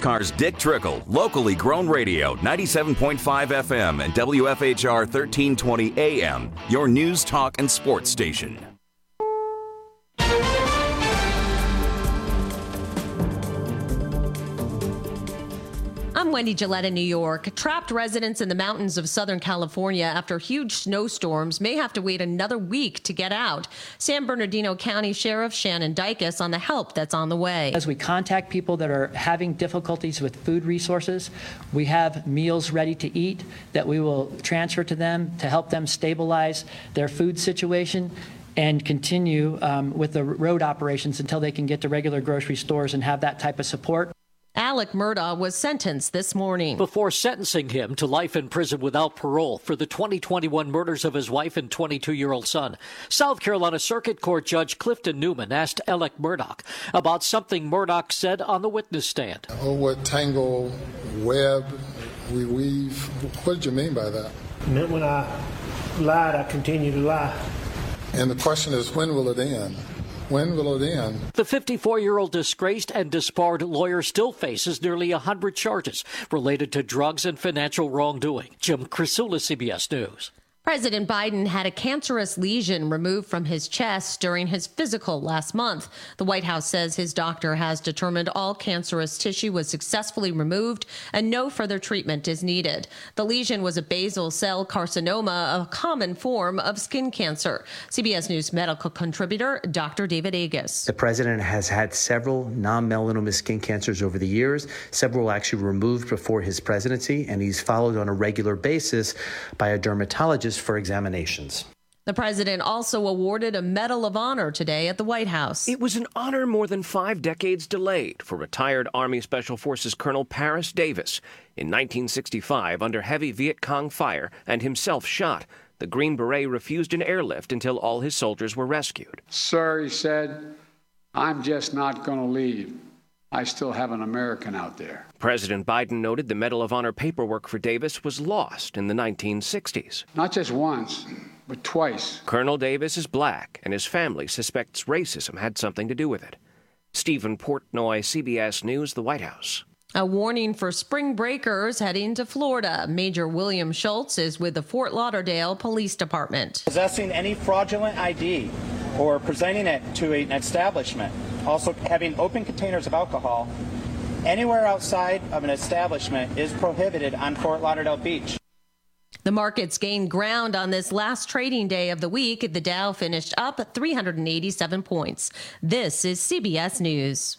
NASCAR's Dick Trickle, locally grown radio, 97.5 FM and WFHR 1320 AM, your news, talk, and sports station. I'm Wendy Gillette in New York. Trapped residents in the mountains of Southern California after huge snowstorms may have to wait another week to get out. San Bernardino County Sheriff Shannon Dykes on the help that's on the way. As we contact people that are having difficulties with food resources, we have meals ready to eat that we will transfer to them to help them stabilize their food situation and continue with the road operations until they can get to regular grocery stores and have that type of support. Alec Murdaugh was sentenced this morning. Before sentencing him to life in prison without parole for the 2021 murders of his wife and 22-year-old son, South Carolina Circuit Court Judge Clifton Newman asked Alec Murdaugh about something Murdaugh said on the witness stand. Oh, what tangle web we weave. What did you mean by that? It meant when I lied, I continue to lie. And the question is, when will it end? When will it end? The 54-year-old disgraced and disbarred lawyer still faces nearly 100 charges related to drugs and financial wrongdoing. Jim Krasula, CBS News. President Biden had a cancerous lesion removed from his chest during his physical last month. The White House says his doctor has determined all cancerous tissue was successfully removed and no further treatment is needed. The lesion was a basal cell carcinoma, a common form of skin cancer. CBS News medical contributor Dr. David Agus. The president has had several non-melanoma skin cancers over the years. Several actually removed before his presidency, and he's followed on a regular basis by a dermatologist for examinations. The president also awarded a Medal of Honor today at the White House. It was an honor more than 5 decades delayed for retired Army Special Forces Colonel Paris Davis. In 1965, under heavy Viet Cong fire and himself shot, the Green Beret refused an airlift until all his soldiers were rescued. Sir, he said, I'm just not going to leave. I still have an American out there. President Biden noted the Medal of Honor paperwork for Davis was lost in the 1960s. Not just once, but twice. Colonel Davis is black, and his family suspects racism had something to do with it. Stephen Portnoy, CBS News, the White House. A warning for spring breakers heading to Florida. Major William Schultz is with the Fort Lauderdale Police Department. Possessing any fraudulent ID or presenting it to an establishment, also having open containers of alcohol anywhere outside of an establishment is prohibited on Fort Lauderdale Beach. The markets gained ground on this last trading day of the week. The Dow finished up at 387 points. This is CBS News.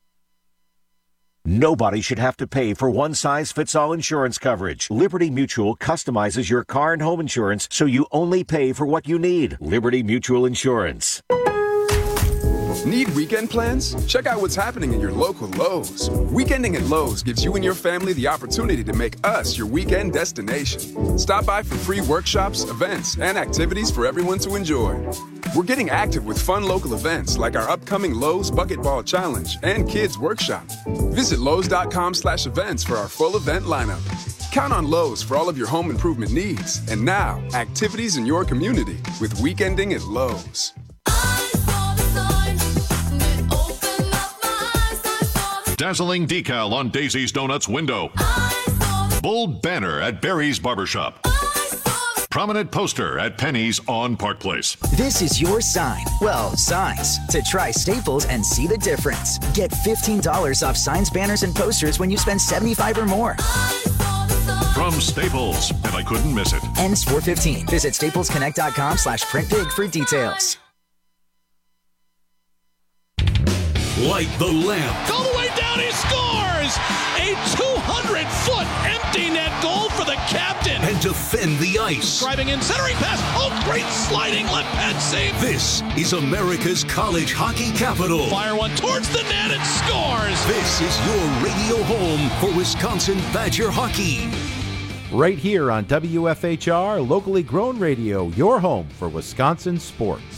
Nobody should have to pay for one-size-fits-all insurance coverage. Liberty Mutual customizes your car and home insurance so you only pay for what you need. Liberty Mutual Insurance. Need weekend plans? Check out what's happening in your local Lowe's. Weekending at Lowe's gives you and your family the opportunity to make us your weekend destination. Stop by for free workshops, events, and activities for everyone to enjoy. We're getting active with fun local events like our upcoming Lowe's Bucket Ball Challenge and Kids Workshop. Visit Lowe's.com/events for our full event lineup. Count on Lowe's for all of your home improvement needs. And now, activities in your community with Weekending at Lowe's. Dazzling decal on Daisy's Donuts window. Bold banner at Barry's Barbershop. Prominent poster at Penny's on Park Place. This is your sign. Well, signs. To try Staples and see the difference. Get $15 off signs, banners, and posters when you spend $75 or more. From Staples, and I couldn't miss it. Ends 4/15. Visit staplesconnect.com/printbig for details. Light the lamp. All the way down, he scores! A 200-foot empty net goal for the captain. And defend the ice. Driving in, centering pass. Oh, great sliding left pad save. This is America's college hockey capital. Fire one towards the net and scores. This is your radio home for Wisconsin Badger hockey. Right here on WFHR, locally grown radio, your home for Wisconsin sports.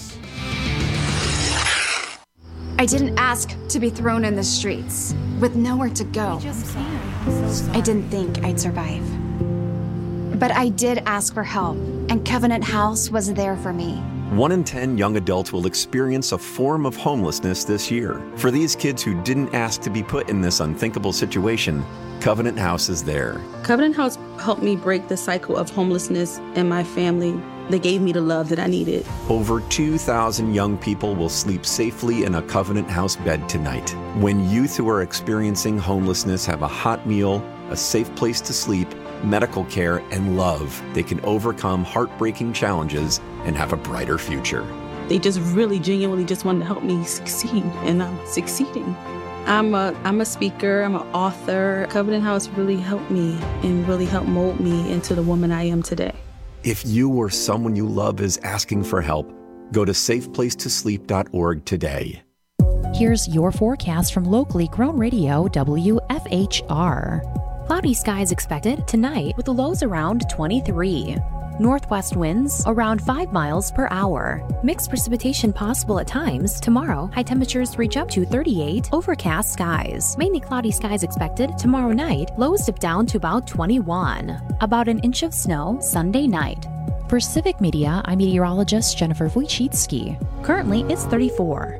I didn't ask to be thrown in the streets with nowhere to go. I didn't think I'd survive. But I did ask for help, and Covenant House was there for me. 1 in 10 young adults will experience a form of homelessness this year. For these kids who didn't ask to be put in this unthinkable situation, Covenant House is there. Covenant House helped me break the cycle of homelessness in my family. They gave me the love that I needed. Over 2,000 young people will sleep safely in a Covenant House bed tonight. When youth who are experiencing homelessness have a hot meal, a safe place to sleep, medical care, and love, they can overcome heartbreaking challenges and have a brighter future. They just really genuinely just wanted to help me succeed, and I'm succeeding. I'm a speaker, I'm an author. Covenant House really helped me and really helped mold me into the woman I am today. If you or someone you love is asking for help, go to safeplacetosleep.org today. Here's your forecast from locally grown radio WFHR. Cloudy skies expected tonight with the lows around 23. Northwest winds around 5 miles per hour. Mixed precipitation possible at times. Tomorrow, high temperatures reach up to 38. Overcast skies. Mainly cloudy skies expected tomorrow night. Lows dip down to about 21. About an inch of snow Sunday night. For Civic Media, I'm meteorologist Jennifer Wojcicki. Currently, it's 34.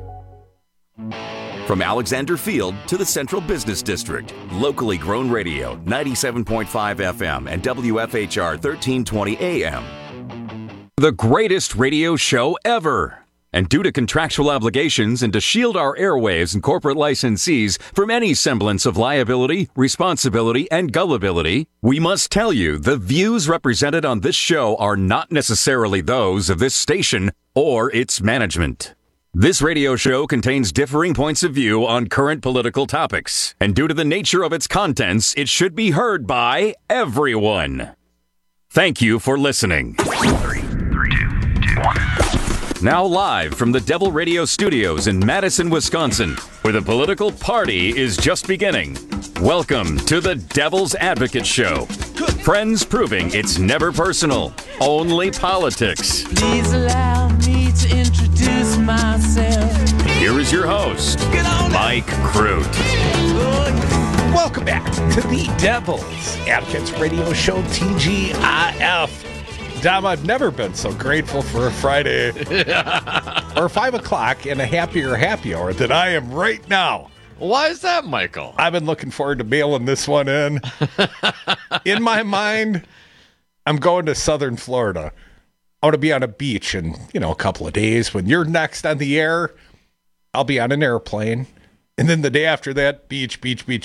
From Alexander Field to the Central Business District, locally grown radio, 97.5 FM and WFHR 1320 AM. The greatest radio show ever. And due to contractual obligations and to shield our airwaves and corporate licensees from any semblance of liability, responsibility, and gullibility, we must tell you the views represented on this show are not necessarily those of this station or its management. This radio show contains differing points of view on current political topics, and due to the nature of its contents, it should be heard by everyone. Thank you for listening. 3, 2, 1. Now live from the Devil Radio Studios in Madison, Wisconsin, where the political party is just beginning. Welcome to the Devil's Advocate Show. Friends proving it's never personal, only politics. Please allow me to introduce myself. Here is your host, Mike Crute. Welcome back to the Devil's Advocates Radio Show, TGIF. Dom, I've never been so grateful for a Friday or 5 o'clock and a happier happy hour than I am right now. Why is that, Michael? I've been looking forward to mailing this one in. In my mind, I'm going to southern Florida. I want to be on a beach in, a couple of days. When you're next on the air, I'll be on an airplane. And then the day after that, beach.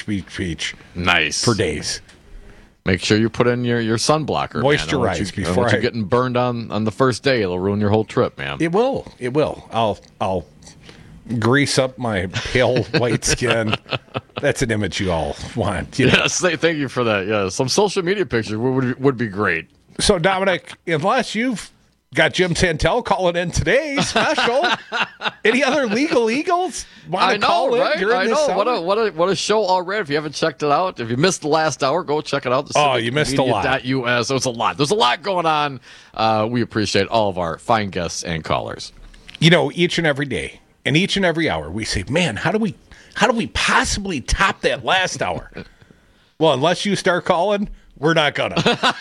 Nice. For days. Make sure you put in your sunblocker. Moisturize before you're getting burned on the first day. It'll ruin your whole trip, man. It will. I'll grease up my pale white skin. That's an image you all want. Yes, thank you for that. Yeah, some social media pictures would be great. So, Dominic, unless you've got Jim Santel calling in today, special. Any other legal eagles want to call in during this hour? What a show already. If you haven't checked it out, if you missed the last hour, go check it out. You missed a lot. .us. So it's a lot. There's a lot going on. We appreciate all of our fine guests and callers. Each and every day and each and every hour, we say, man, how do we possibly top that last hour? Well, unless you start calling, we're not gonna.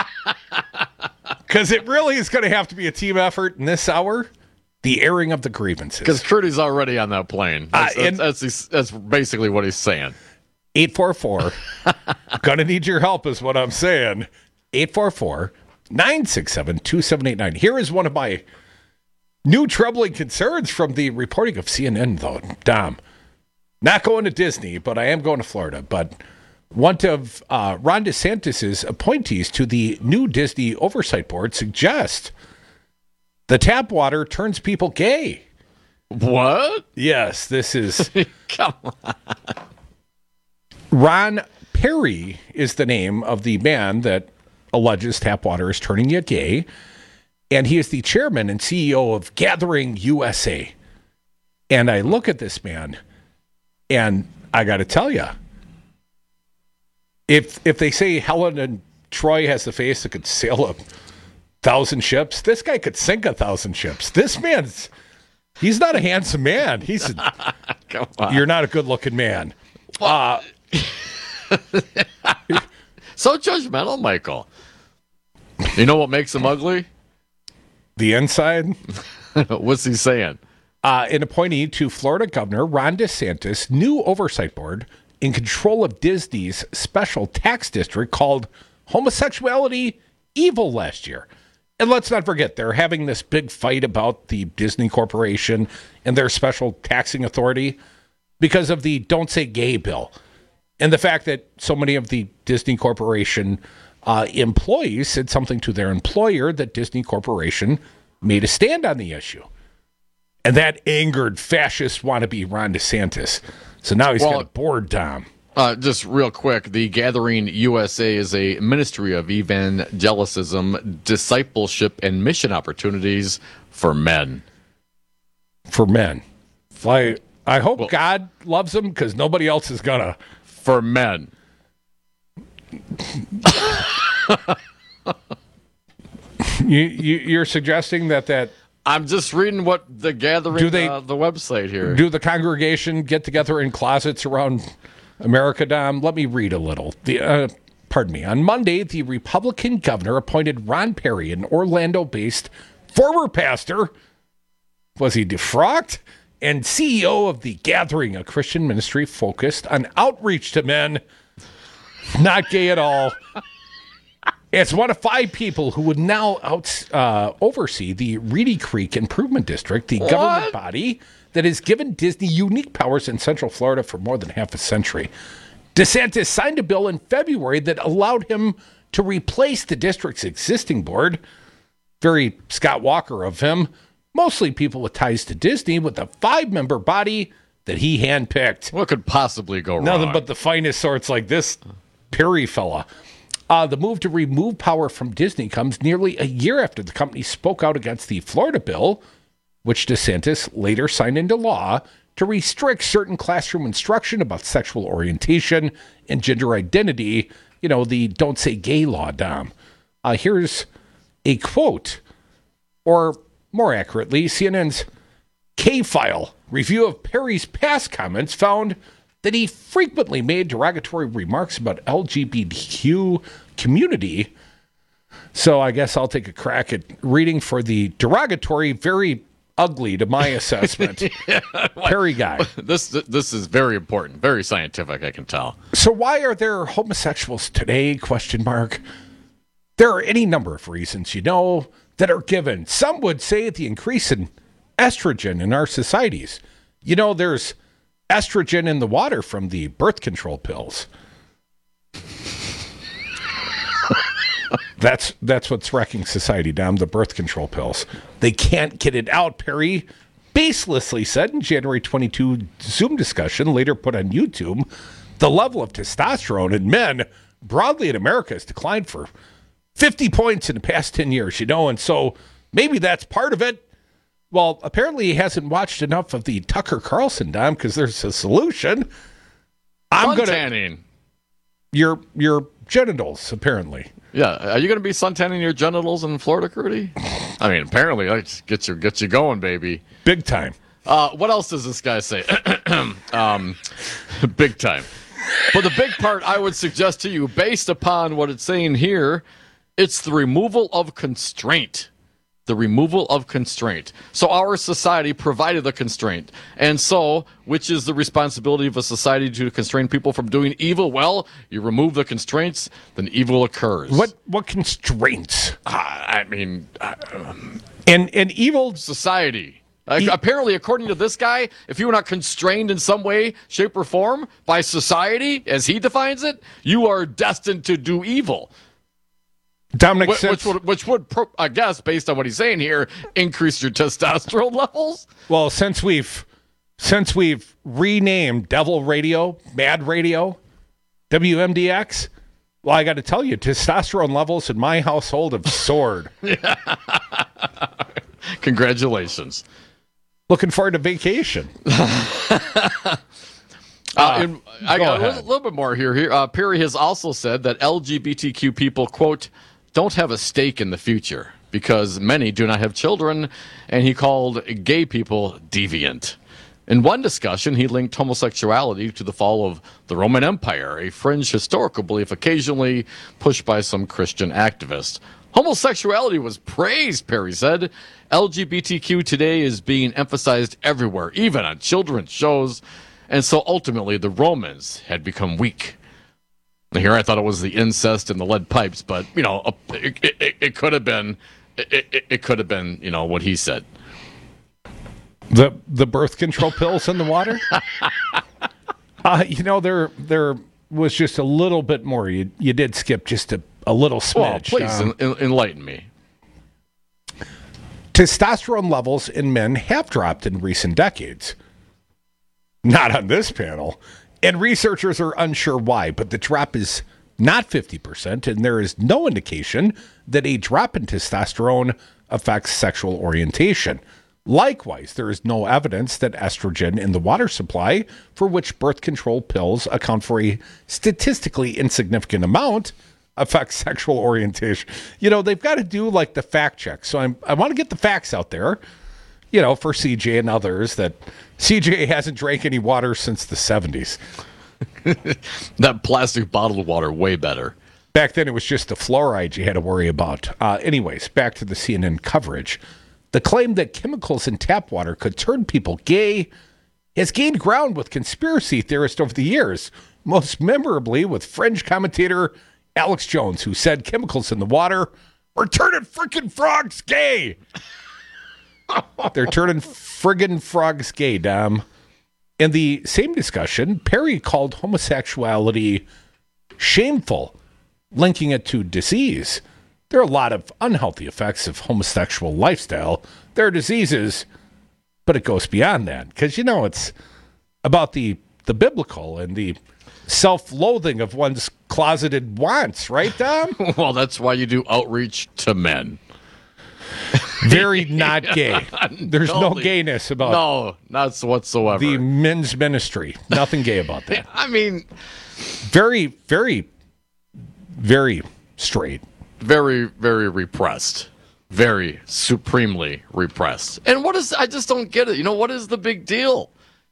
Because it really is going to have to be a team effort in this hour. The airing of the grievances. Because Trudy's already on that plane. That's basically what he's saying. 844. Gonna need your help is what I'm saying. 844-967-2789. Here is one of my new troubling concerns from the reporting of CNN, though. Dom, not going to Disney, but I am going to Florida. But one of Ron DeSantis' appointees to the new Disney Oversight Board suggests the tap water turns people gay. What? Yes, this is... Come on. Ron Perry is the name of the man that alleges tap water is turning you gay. And he is the chairman and CEO of Gathering USA. And I look at this man, and I got to tell you, if they say Helen and Troy has the face that could sail 1,000 ships, this guy could sink 1,000 ships. This man's, he's not a handsome man. Come on. You're not a good-looking man. So judgmental, Michael. You know what makes him ugly? The inside? What's he saying? An appointee to Florida Governor Ron DeSantis' new oversight board in control of Disney's special tax district called homosexuality evil last year. And let's not forget, they're having this big fight about the Disney Corporation and their special taxing authority because of the Don't Say Gay bill. And the fact that so many of the Disney Corporation employees said something to their employer that Disney Corporation made a stand on the issue. And that angered fascist wannabe Ron DeSantis. So now he's got a board, Tom. Just real quick, the Gathering USA is a ministry of evangelicism, discipleship, and mission opportunities for men. For men. I hope God loves them because nobody else is going to. For men. You're suggesting that I'm just reading what the Gathering, the website here. Do the congregation get together in closets around America, Dom? Let me read a little. Pardon me. On Monday, the Republican governor appointed Ron Perry, an Orlando-based former pastor. Was he defrocked? And CEO of the Gathering, a Christian ministry focused on outreach to men. Not gay at all. It's one of 5 people who would now oversee the Reedy Creek Improvement District, the government body that has given Disney unique powers in Central Florida for more than half a century. DeSantis signed a bill in February that allowed him to replace the district's existing board. Very Scott Walker of him. Mostly people with ties to Disney, with a 5-member body that he handpicked. What could possibly go wrong? Nothing but the finest sorts like this Perry fella. The move to remove power from Disney comes nearly a year after the company spoke out against the Florida bill, which DeSantis later signed into law to restrict certain classroom instruction about sexual orientation and gender identity. You know, the Don't Say Gay law, Dom. Here's a quote, or more accurately, CNN's K-File review of Perry's past comments found that he frequently made derogatory remarks about LGBTQ community. So I guess I'll take a crack at reading for the derogatory, very ugly to my assessment. Perry guy. This is very important, very scientific, I can tell. So why are there homosexuals today, ? There are any number of reasons, that are given. Some would say the increase in estrogen in our societies. There's estrogen in the water from the birth control pills. That's what's wrecking society, Dom, the birth control pills. They can't get it out, Perry baselessly said in January 22 Zoom discussion, later put on YouTube. The level of testosterone in men broadly in America has declined for 50 points in the past 10 years, and so maybe that's part of it. Well, apparently he hasn't watched enough of the Tucker Carlson, Dom, because there's a solution. Suntanning. Your genitals, apparently. Yeah, are you going to be suntanning your genitals in Florida, Crudy? I mean, apparently, that gets you going, baby. Big time. What else does this guy say? Big time. But the big part I would suggest to you, based upon what it's saying here, it's the removal of constraint. The removal of constraint. So our society provided the constraint. And so, which is the responsibility of a society to constrain people from doing evil? Well, you remove the constraints, then evil occurs. What constraints? And evil society. Apparently, according to this guy, if you are not constrained in some way, shape, or form by society, as he defines it, you are destined to do evil. Dominic, which would, I guess, based on what he's saying here, increase your testosterone levels. Well, since we've renamed Devil Radio, Mad Radio, WMDX, well, I got to tell you, testosterone levels in my household have soared. Congratulations. Looking forward to vacation. I got a little bit more here. Perry has also said that LGBTQ people, quote, don't have a stake in the future because many do not have children, and he called gay people deviant. In one discussion, he linked homosexuality to the fall of the Roman Empire, a fringe historical belief occasionally pushed by some Christian activists. Homosexuality was praised, Perry said. LGBTQ today is being emphasized everywhere, even on children's shows, and so ultimately the Romans had become weak. Here I thought it was the incest and the lead pipes, but, it could have been, it could have been, what he said. The birth control pills in the water? There was just a little bit more. You did skip just a little smidge. Well, please enlighten me. Testosterone levels in men have dropped in recent decades. Not on this panel. And researchers are unsure why, but the drop is not 50%, and there is no indication that a drop in testosterone affects sexual orientation. Likewise, there is no evidence that estrogen in the water supply, for which birth control pills account for a statistically insignificant amount, affects sexual orientation. They've got to do like the fact check. So I want to get the facts out there, for CJ and others, that CJ hasn't drank any water since the 70s. That plastic bottled water, way better. Back then, it was just the fluoride you had to worry about. Anyways, back to the CNN coverage. The claim that chemicals in tap water could turn people gay has gained ground with conspiracy theorists over the years, most memorably with fringe commentator Alex Jones, who said chemicals in the water are turning frickin' frogs gay. They're turning friggin' frogs gay, Dom. In the same discussion, Perry called homosexuality shameful, linking it to disease. There are a lot of unhealthy effects of homosexual lifestyle. There are diseases, but it goes beyond that. Because, it's about the biblical and the self-loathing of one's closeted wants, right, Dom? Well, that's why you do outreach to men. Very not gay. There's no gayness about No, not whatsoever. The men's ministry. Nothing gay about that. I mean, very, very, very straight. Very, very repressed. Very supremely repressed. And I just don't get it. What is the big deal?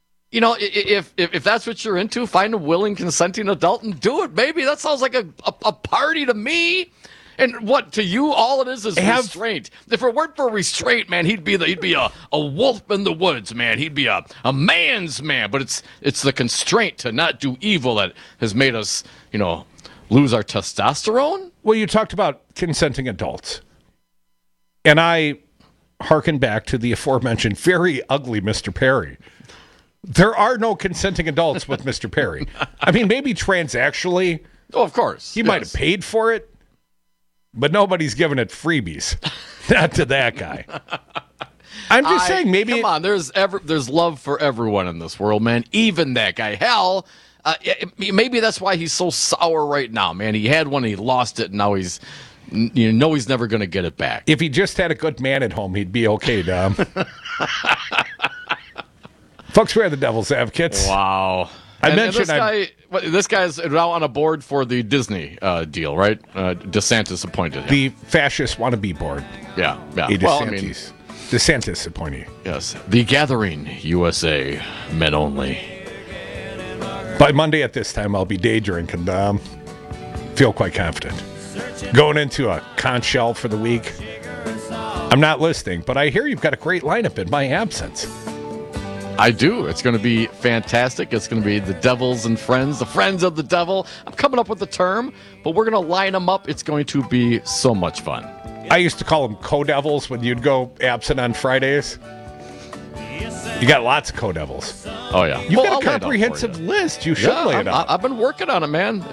If that's what you're into, find a willing, consenting adult and do it, baby. That sounds like a party to me. And what, to you, all it is restraint. If it weren't for restraint, man, he'd be a wolf in the woods, man. He'd be a man's man. But it's the constraint to not do evil that has made us, lose our testosterone. Well, you talked about consenting adults. And I hearken back to the aforementioned very ugly Mr. Perry. There are no consenting adults with Mr. Perry. I mean, maybe transactionally. Oh, of course. He might have paid for it, but nobody's giving it freebies. Not to that guy. I'm just saying, maybe. Come on, there's love for everyone in this world, man. Even that guy. Hell, maybe that's why he's so sour right now, man. He had one, he lost it, and now he's never going to get it back. If he just had a good man at home, he'd be okay, Dom. Folks, we are the Devil's Advocates. Wow. This guy's now on a board for the Disney deal, right? DeSantis appointed him. The fascist wannabe board. Yeah. DeSantis appointee. Yes. The Gathering USA, men only. By Monday at this time, I'll be day drinking. Feel quite confident. Going into a conch shell for the week. I'm not listening, but I hear you've got a great lineup in my absence. I do. It's going to be fantastic. It's going to be the Devils and Friends, the Friends of the Devil. I'm coming up with the term, but we're going to line them up. It's going to be so much fun. I used to call them co-devils when you'd go absent on Fridays. You got lots of co-devils. Oh, yeah. You've got a comprehensive list. You should lay it out. I've been working on it, man.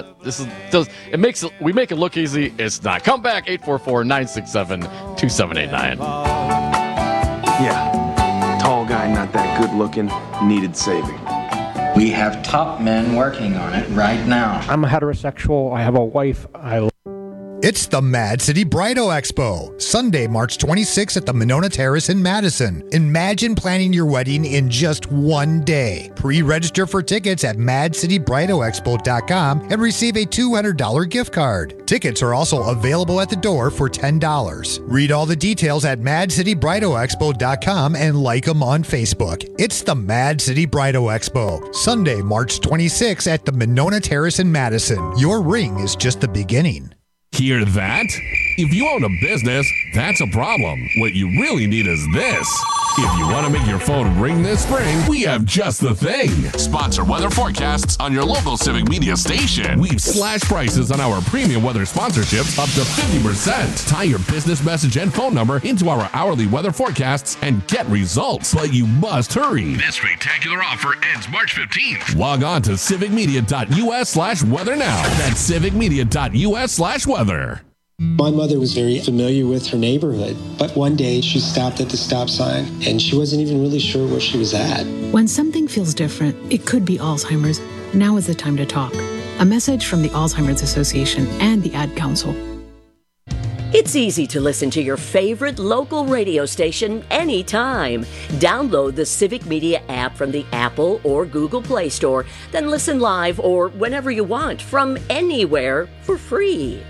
We make it look easy. It's not. Come back, 844-967-2789. Yeah. Tall guy, not that good looking, needed saving. We have top men working on it right now. I'm a heterosexual. I have a wife. It's the Mad City Bridal Expo, Sunday, March 26th at the Monona Terrace in Madison. Imagine planning your wedding in just one day. Pre-register for tickets at madcitybridalexpo.com and receive a $200 gift card. Tickets are also available at the door for $10. Read all the details at madcitybridalexpo.com and like them on Facebook. It's the Mad City Bridal Expo, Sunday, March 26th at the Monona Terrace in Madison. Your ring is just the beginning. Hear that? If you own a business, that's a problem. What you really need is this. If you want to make your phone ring this spring, we have just the thing. Sponsor weather forecasts on your local Civic Media station. We've slashed prices on our premium weather sponsorships up to 50%. Tie your business message and phone number into our hourly weather forecasts and get results. But you must hurry. This spectacular offer ends March 15th. Log on to civicmedia.us/weather now. That's civicmedia.us/weather. My mother was very familiar with her neighborhood, but one day she stopped at the stop sign and she wasn't even really sure where she was at. When something feels different, it could be Alzheimer's. Now is the time to talk. A message from the Alzheimer's Association and the Ad Council. It's easy to listen to your favorite local radio station anytime. Download the Civic Media app from the Apple or Google Play Store, then listen live or whenever you want from anywhere for free.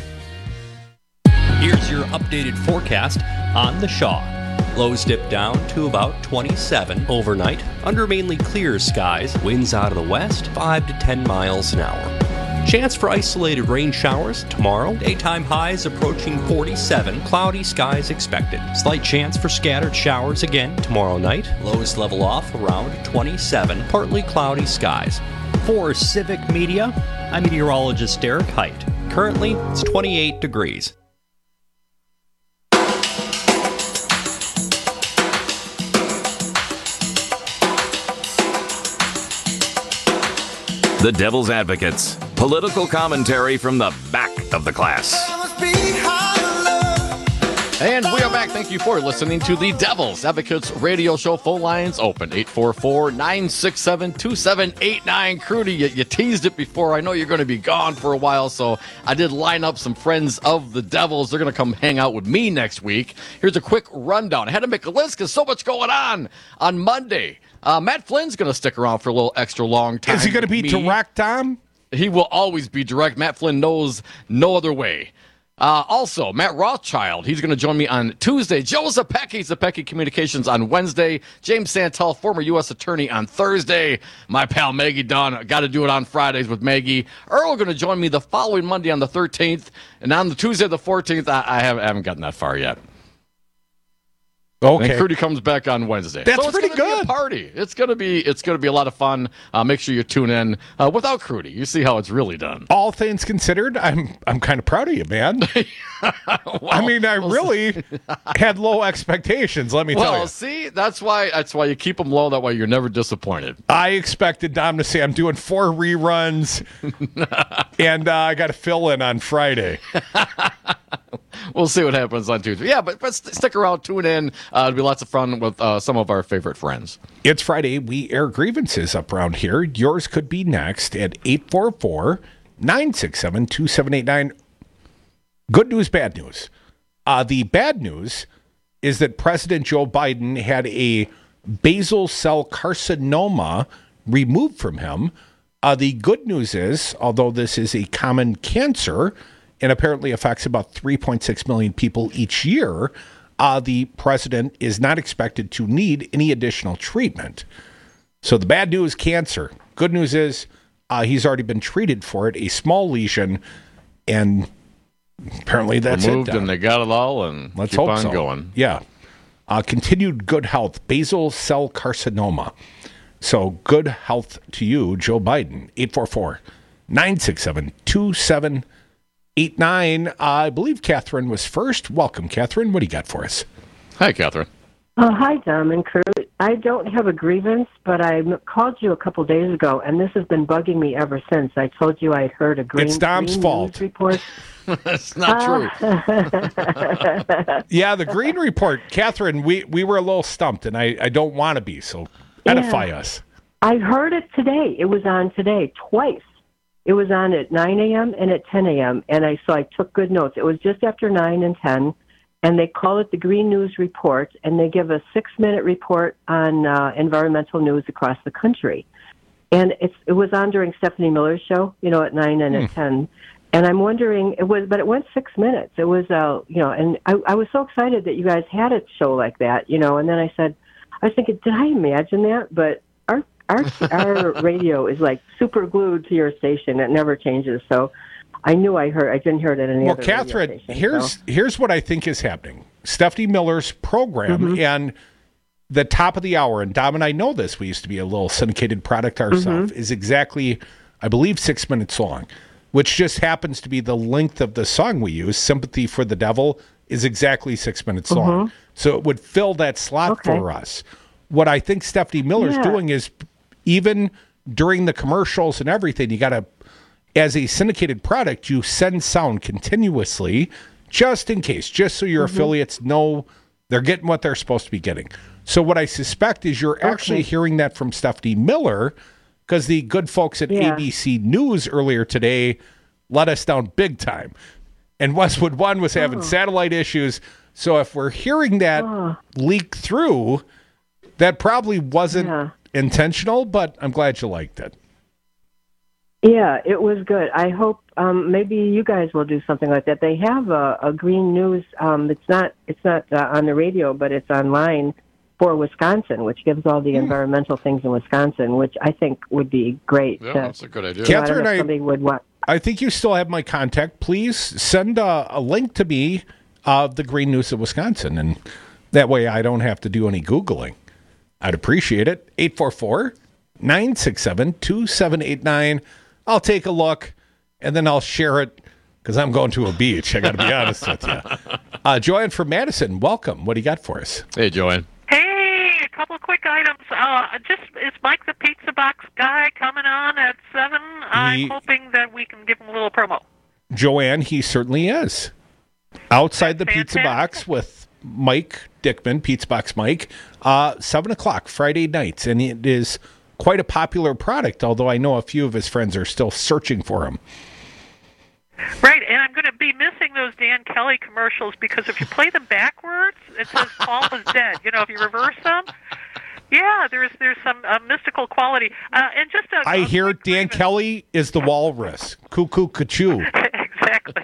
Here's your updated forecast on the Shaw. Lows dip down to about 27 overnight under mainly clear skies. Winds out of the west 5 to 10 miles an hour. Chance for isolated rain showers tomorrow. Daytime highs approaching 47. Cloudy skies expected. Slight chance for scattered showers again tomorrow night. Lows level off around 27. Partly cloudy skies. For Civic Media, I'm meteorologist Derek Height. Currently, it's 28 degrees. The Devil's Advocates. Political commentary from the back of the class. And we are back. Thank you for listening to the Devil's Advocates radio show. Phone lines open. 844-967-2789. Crudy, you teased it before. I know you're going to be gone for a while, so I did line up some friends of the Devils. They're going to come hang out with me next week. Here's a quick rundown. I had to make a list because so much going on Monday. Matt Flynn's going to stick around for a little extra long time. Is he going to be direct, Tom? He will always be direct. Matt Flynn knows no other way. Also, Matt Rothschild, he's going to join me on Tuesday. Joe Zepecki, Zepecki Communications on Wednesday. James Santel, former U.S. Attorney, on Thursday. My pal Maggie Dunn, got to do it on Fridays with Maggie. Earl going to join me the following Monday on the 13th. And on the Tuesday the 14th, I haven't gotten that far yet. Okay. And Crudy comes back on Wednesday. That's so pretty good. Be a party. It's gonna be a lot of fun. Make sure you tune in without Crudy. You see how it's really done. All things considered, I'm kind of proud of you, man. I mean, I really had low expectations. Let me tell you. Well, see, that's why you keep them low. That way, you're never disappointed. I expected Dom to say I'm doing 4 reruns, and I got to fill in on Friday. We'll see what happens on Tuesday. Yeah, but stick around, tune in. It'll be lots of fun with some of our favorite friends. It's Friday. We air grievances up around here. Yours could be next at 844-967-2789. Good news, bad news. The bad news is that President Joe Biden had a basal cell carcinoma removed from him. The good news is, although this is a common cancer and apparently affects about 3.6 million people each year, the president is not expected to need any additional treatment. So the bad news, cancer. Good news is he's already been treated for it, a small lesion, and apparently that's removed it. And they got it all, and let's keep hope on so. going. Yeah. Continued good health, basal cell carcinoma. So good health to you, Joe Biden. 844-967-2789. I believe Catherine was first. Welcome, Catherine. What do you got for us? Hi, Catherine. Hi, Dom and crew. I don't have a grievance, but I called you a couple days ago, and this has been bugging me ever since. I told you I'd heard a It's Dom's fault. News report. That's not true. Yeah, the Green Report. Catherine, we were a little stumped, and I don't want to be, so edify us. I heard it today. It was on today twice. It was on at 9 a.m. and at 10 a.m., and I took good notes. It was just after 9 and 10, and they call it the Green News Report, and they give a 6-minute report on environmental news across the country. And it was on during Stephanie Miller's show, at 9 and at 10. And I'm wondering, but it went 6 minutes. It was, and I was so excited that you guys had a show like that, and then I was thinking, did I imagine that? But our radio is like super glued to your station. It never changes. So I knew I didn't hear it at any other Catherine, radio station. Here's what I think is happening. Stephanie Miller's program and the top of the hour, and Dom and I know this, we used to be a little syndicated product ourselves, is exactly, I believe, 6 minutes long, which just happens to be the length of the song we use. Sympathy for the Devil is exactly 6 minutes long. So it would fill that slot for us. What I think Stephanie Miller's doing is, even during the commercials and everything, you got to, as a syndicated product, you send sound continuously just in case, just so your affiliates know they're getting what they're supposed to be getting. So what I suspect is you're actually hearing that from Stephanie Miller, because the good folks at ABC News earlier today let us down big time. And Westwood One was having satellite issues. So if we're hearing that leak through, that probably wasn't intentional, but I'm glad you liked it. Yeah, it was good. I hope maybe you guys will do something like that. They have a Green News. It's not on the radio, but it's online for Wisconsin, which gives all the environmental things in Wisconsin, which I think would be great. Yeah, that's a good idea. Catherine, I think you still have my contact. Please send a link to me of the Green News of Wisconsin, and that way I don't have to do any Googling. I'd appreciate it. 844-967-2789. I'll take a look, and then I'll share it, because I'm going to a beach. I got to be honest with you. Joanne from Madison, welcome. What do you got for us? Hey, Joanne. Hey, a couple of quick items. Is Mike the Pizza Box guy coming on at 7? I'm hoping that we can give him a little promo. Joanne, he certainly is. Outside the Pizza Box with Mike Dickman, Pizza Box Mike, 7 o'clock Friday nights, and it is quite a popular product, although I know a few of his friends are still searching for him. Right, and I'm going to be missing those Dan Kelly commercials, because if you play them backwards, it says Paul is dead. If you reverse them, there's some mystical quality. And just I hear Dan Kelly is the walrus. Cuckoo, cachoo. Exactly.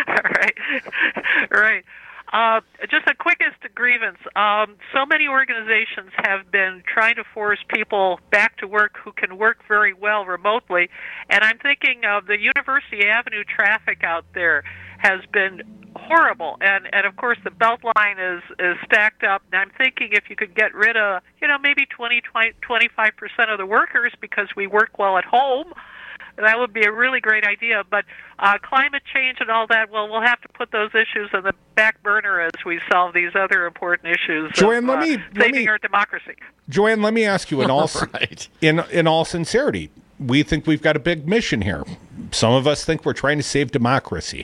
Right. Just a quickest grievance. So many organizations have been trying to force people back to work who can work very well remotely, and I'm thinking of the University Avenue traffic out there has been horrible, and of course the Beltline is stacked up, and I'm thinking if you could get rid of, maybe 25% of the workers because we work well at home, that would be a really great idea. But climate change and all that, well, we'll have to put those issues on the back burner as we solve these other important issues. Joanne, saving our democracy. Joanne, let me ask you in all in all sincerity, we think we've got a big mission here. Some of us think we're trying to save democracy.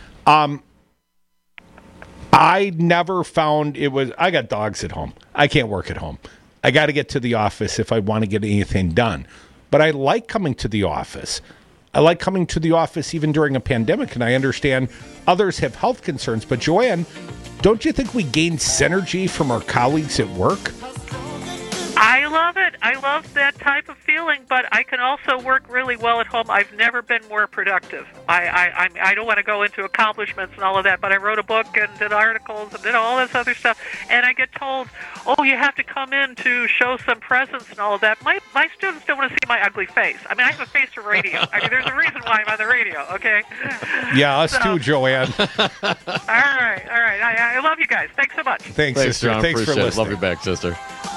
I never found I got dogs at home. I can't work at home. I got to get to the office if I want to get anything done. But I like coming to the office. I like coming to the office even during a pandemic, and I understand others have health concerns. But Joanne, don't you think we gain synergy from our colleagues at work? I love it. I love that type of feeling, but I can also work really well at home. I've never been more productive. I don't want to go into accomplishments and all of that, but I wrote a book and did articles and did all this other stuff, and I get told, you have to come in to show some presence and all of that. My students don't want to see my ugly face. I have a face for radio. There's a reason why I'm on the radio, okay? Yeah, us too, Joanne. All right. I love you guys. Thanks so much. Thanks sister. John. Thanks for listening. Love you back, sister.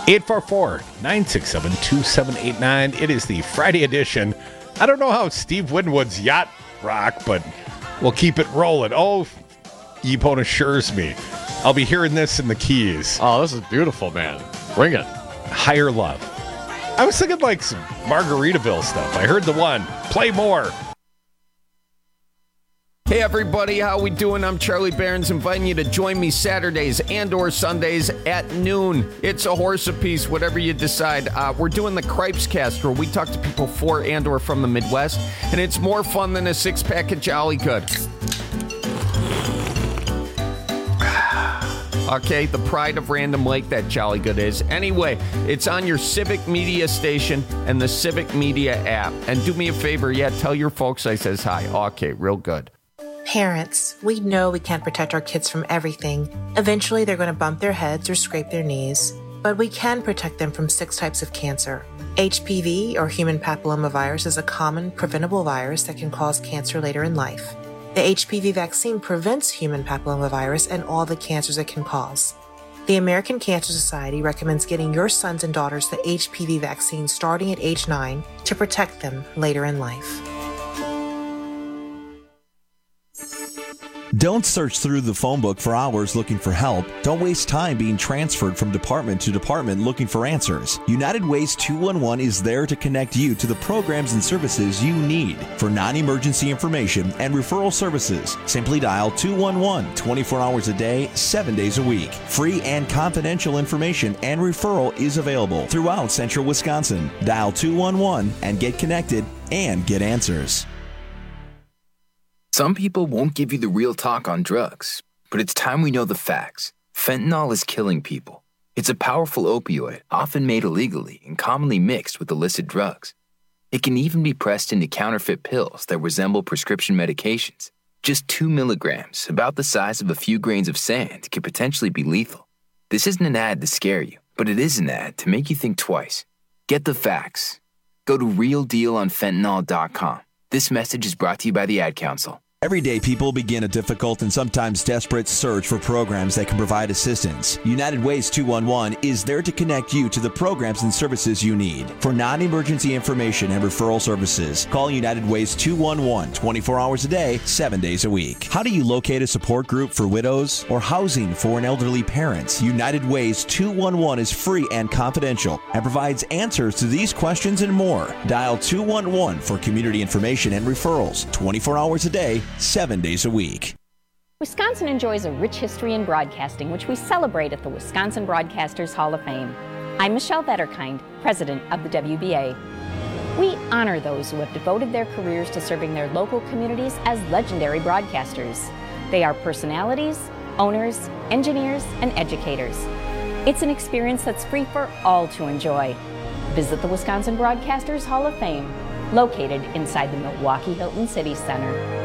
844-967-2789. It is the Friday edition. I don't know how Steve Winwood's yacht rock, but we'll keep it rolling. Ypone assures me. I'll be hearing this in the Keys. Oh, this is beautiful, man. Bring it. Higher Love. I was thinking like some Margaritaville stuff. I heard the one. Play more. Hey everybody, how we doing? I'm Charlie Barons, inviting you to join me Saturdays and or Sundays at noon. It's a horse apiece, whatever you decide. We're doing the Cripes Cast, where we talk to people for and or from the Midwest, and it's more fun than a six-pack of Jolly Good. Okay, the pride of Random Lake, that Jolly Good is. Anyway, it's on your Civic Media station and the Civic Media app. And do me a favor, tell your folks I says hi. Okay, real good. Parents, we know we can't protect our kids from everything. Eventually, they're going to bump their heads or scrape their knees. But we can protect them from 6 types of cancer. HPV, or human papillomavirus, is a common preventable virus that can cause cancer later in life. The HPV vaccine prevents human papillomavirus and all the cancers it can cause. The American Cancer Society recommends getting your sons and daughters the HPV vaccine starting at age 9 to protect them later in life. Don't search through the phone book for hours looking for help. Don't waste time being transferred from department to department looking for answers. United Ways 211 is there to connect you to the programs and services you need. For non-emergency information and referral services, simply dial 211 24 hours a day, 7 days a week. Free and confidential information and referral is available throughout central Wisconsin. Dial 211 and get connected and get answers. Some people won't give you the real talk on drugs, but it's time we know the facts. Fentanyl is killing people. It's a powerful opioid, often made illegally and commonly mixed with illicit drugs. It can even be pressed into counterfeit pills that resemble prescription medications. Just 2 milligrams, about the size of a few grains of sand, could potentially be lethal. This isn't an ad to scare you, but it is an ad to make you think twice. Get the facts. Go to realdealonfentanyl.com. This message is brought to you by the Ad Council. Every day, people begin a difficult and sometimes desperate search for programs that can provide assistance. United Ways 211 is there to connect you to the programs and services you need. For non-emergency information and referral services, call United Ways 211 24 hours a day, 7 days a week. How do you locate a support group for widows or housing for an elderly parent? United Ways 211 is free and confidential and provides answers to these questions and more. Dial 211 for community information and referrals 24 hours a day, 7 days a week. Wisconsin enjoys a rich history in broadcasting, which we celebrate at the Wisconsin Broadcasters Hall of Fame. I'm Michelle Vetterkind, president of the WBA. We honor those who have devoted their careers to serving their local communities as legendary broadcasters. They are personalities, owners, engineers, and educators. It's an experience that's free for all to enjoy. Visit the Wisconsin Broadcasters Hall of Fame, located inside the Milwaukee Hilton City Center.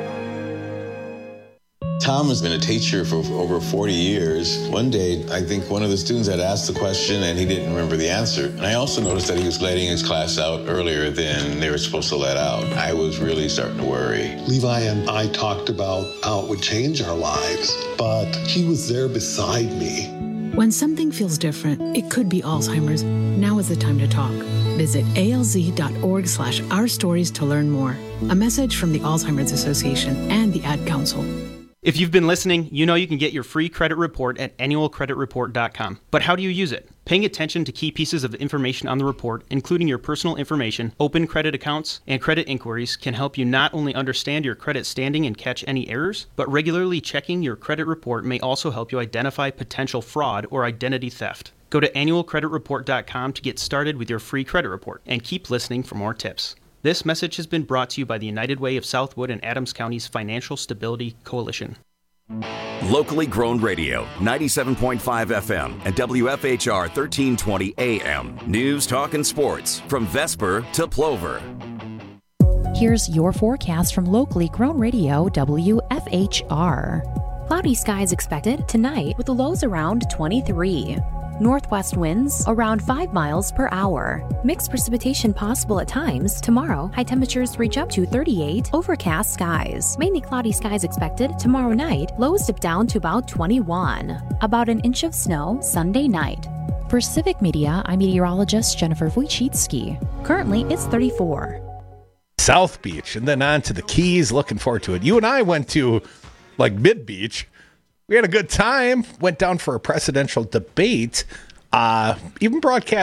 Tom has been a teacher for over 40 years. One day, I think one of the students had asked the question and he didn't remember the answer. And I also noticed that he was letting his class out earlier than they were supposed to let out. I was really starting to worry. Levi and I talked about how it would change our lives, but he was there beside me. When something feels different, it could be Alzheimer's. Now is the time to talk. Visit alz.org/ourstories to learn more. A message from the Alzheimer's Association and the Ad Council. If you've been listening, you know you can get your free credit report at annualcreditreport.com. But how do you use it? Paying attention to key pieces of information on the report, including your personal information, open credit accounts, and credit inquiries, can help you not only understand your credit standing and catch any errors, but regularly checking your credit report may also help you identify potential fraud or identity theft. Go to annualcreditreport.com to get started with your free credit report, and keep listening for more tips. This message has been brought to you by the United Way of Southwood and Adams County's Financial Stability Coalition. Locally grown radio, 97.5 FM and WFHR 1320 AM. News, talk, and sports from Vesper to Plover. Here's your forecast from locally grown radio WFHR. Cloudy skies expected tonight with the lows around 23. Northwest winds around 5 miles per hour. Mixed precipitation possible at times. Tomorrow, high temperatures reach up to 38. Overcast skies. Mainly cloudy skies expected tomorrow night. Lows dip down to about 21. About an inch of snow Sunday night. For Civic Media, I'm meteorologist Jennifer Wojcicki. Currently, it's 34. South Beach and then on to the Keys. Looking forward to it. You and I went to Mid Beach. We had a good time. Went down for a presidential debate. Even broadcast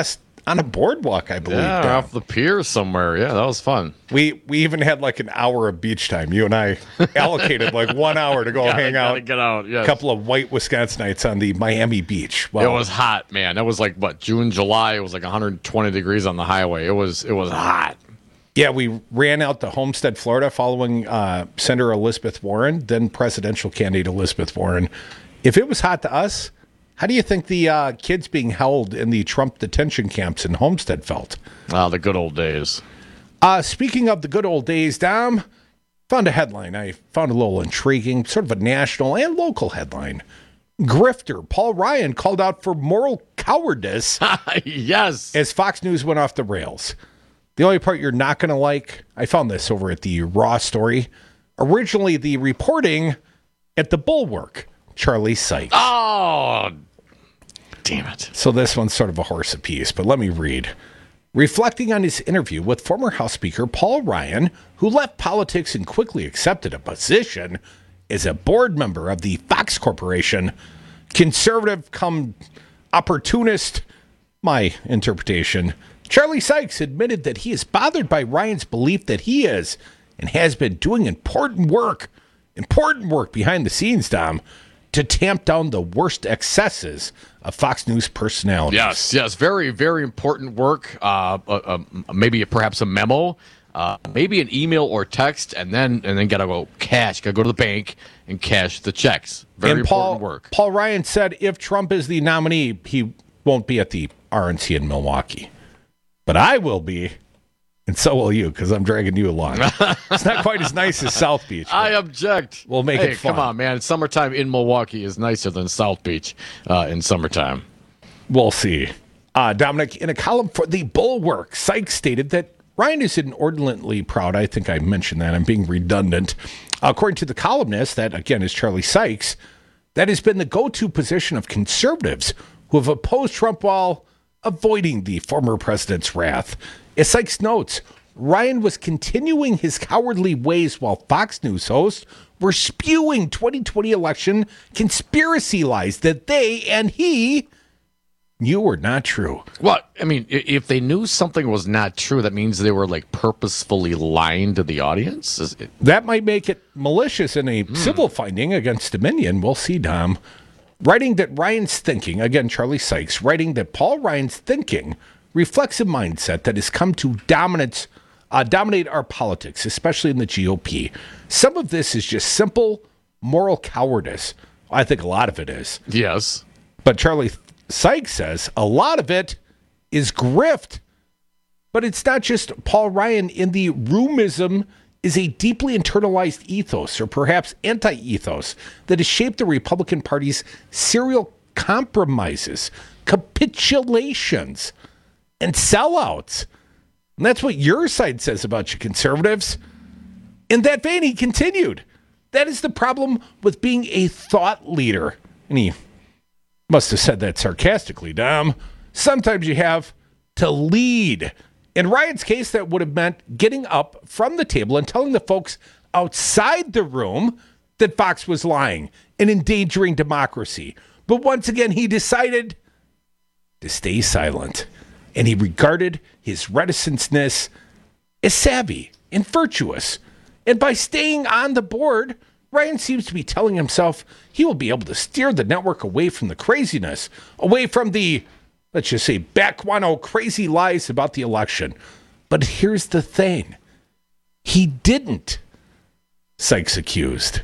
on a boardwalk, I believe. Yeah, off the pier somewhere. Yeah, that was fun. We even had like an hour of beach time. You and I allocated like 1 hour to go hang out. Get out. Yes. A couple of white Wisconsinites on the Miami beach. Wow. It was hot, man. That was like June, July. It was like 120 degrees on the highway. It was hot. Yeah, we ran out to Homestead, Florida, following Senator Elizabeth Warren, then presidential candidate Elizabeth Warren. If it was hot to us, how do you think the kids being held in the Trump detention camps in Homestead felt? The good old days. Speaking of the good old days, Dom, found a headline I found a little intriguing, sort of a national and local headline. Grifter Paul Ryan called out for moral cowardice. Yes. As Fox News went off the rails. The only part you're not going to like, I found this over at the Raw story. Originally, the reporting at the Bulwark, Charlie Sykes. Oh, damn it. So this one's sort of a horse apiece, but let me read. Reflecting on his interview with former House Speaker Paul Ryan, who left politics and quickly accepted a position as a board member of the Fox Corporation, conservative come opportunist, my interpretation, Charlie Sykes admitted that he is bothered by Ryan's belief that he is and has been doing important work behind the scenes, Dom, to tamp down the worst excesses of Fox News personalities. Yes, very, very important work. Maybe perhaps a memo, maybe an email or text, and then gotta go cash. Gotta go to the bank and cash the checks. Very important work. Paul Ryan said if Trump is the nominee, he won't be at the RNC in Milwaukee. But I will be, and so will you, because I'm dragging you along. It's not quite as nice as South Beach. I object. We'll make it fun. Come on, man. Summertime in Milwaukee is nicer than South Beach in summertime. We'll see. Dominic, in a column for the Bulwark, Sykes stated that Ryan is inordinately proud. I think I mentioned that. I'm being redundant. According to the columnist, that, again, is Charlie Sykes, that has been the go-to position of conservatives who have opposed Trump while avoiding the former president's wrath. As Sykes notes, Ryan was continuing his cowardly ways while Fox News hosts were spewing 2020 election conspiracy lies that they and he knew were not true. Well, I mean, if they knew something was not true, that means they were like purposefully lying to the audience? That might make it malicious in a civil finding against Dominion. We'll see, Dom. Writing that Ryan's thinking, again, Charlie Sykes, writing that Paul Ryan's thinking reflects a mindset that has come to dominate our politics, especially in the GOP. Some of this is just simple moral cowardice. I think a lot of it is. Yes. But Charlie Sykes says a lot of it is grift. But it's not just Paul Ryan. In the roomism is a deeply internalized ethos, or perhaps anti-ethos, that has shaped the Republican Party's serial compromises, capitulations, and sellouts. And that's what your side says about you conservatives. In that vein, he continued, that is the problem with being a thought leader. And he must have said that sarcastically, Dom. Sometimes you have to lead. In Ryan's case, that would have meant getting up from the table and telling the folks outside the room that Fox was lying and endangering democracy. But once again, he decided to stay silent. And he regarded his reticenceness as savvy and virtuous. And by staying on the board, Ryan seems to be telling himself he will be able to steer the network away from the craziness, away from the, let's just say, backguano crazy lies about the election. But here's the thing. He didn't, Sykes accused.